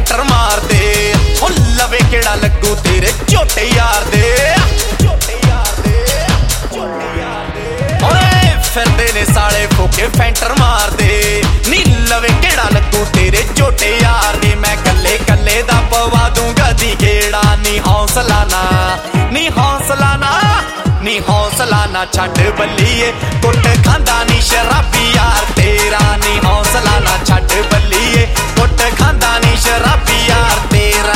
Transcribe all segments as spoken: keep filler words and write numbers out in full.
centre मार दे ओ लवे केड़ा लगू तेरे झोटे यार दे ओए फिरदे ने साले फोके फैंटर मार दे नी लवे केड़ा लगू तेरे झोटे यार दे मैं कल्ले कल्ले दा पवा दूंगा दी गेड़ा नी हौसला ना नी हौसला ना नी हौसला ना छड्ड बल्लीए कुट खांदा नी शराबी यार तेरा नी हौसला ना छड्ड बल्लीए कुट खांदा नी शराबी यार तेरा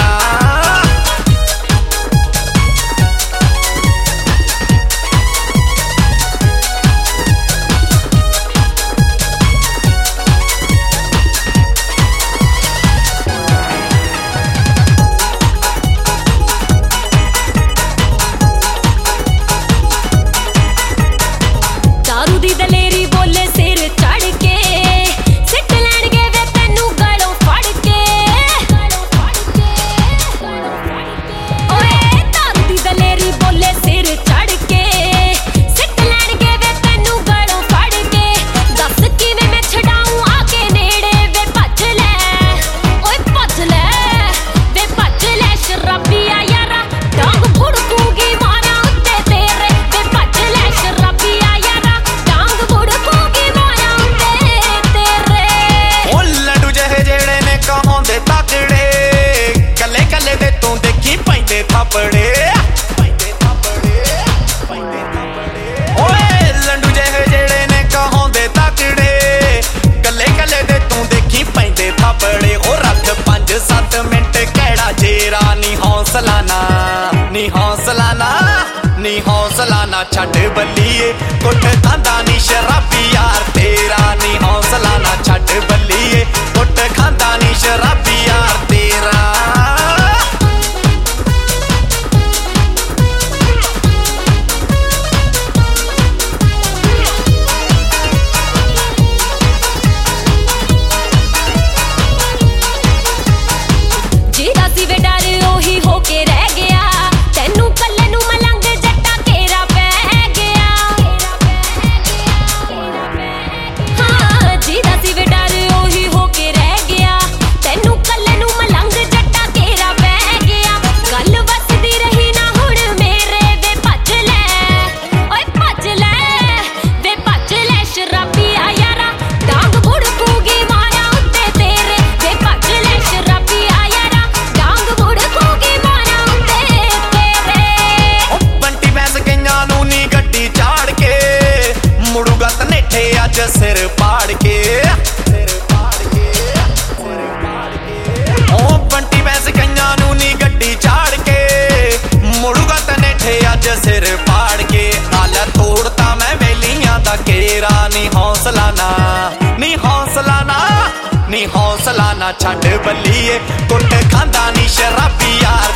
नी हौसला ना नी हौसला ना छड्ड बल्लीए कुट खांदा नी शराबी यार तेरा नी हौसला ना छड्ड बल्लीए कुट खांदा नी शराबी यार तेरा सिर पाड़ के ओ बंटी पैसे कईयां नू नी गड्डी चाड़ के मुड़ूगा तनेठे अज सिर पाड़ के आला तोड़ता मैं वेलियां दा केरा नी हौसला ना नी हौसला ना नी हौसला ना छड्ड बल्लीए कुट खांदा नी शराबी यार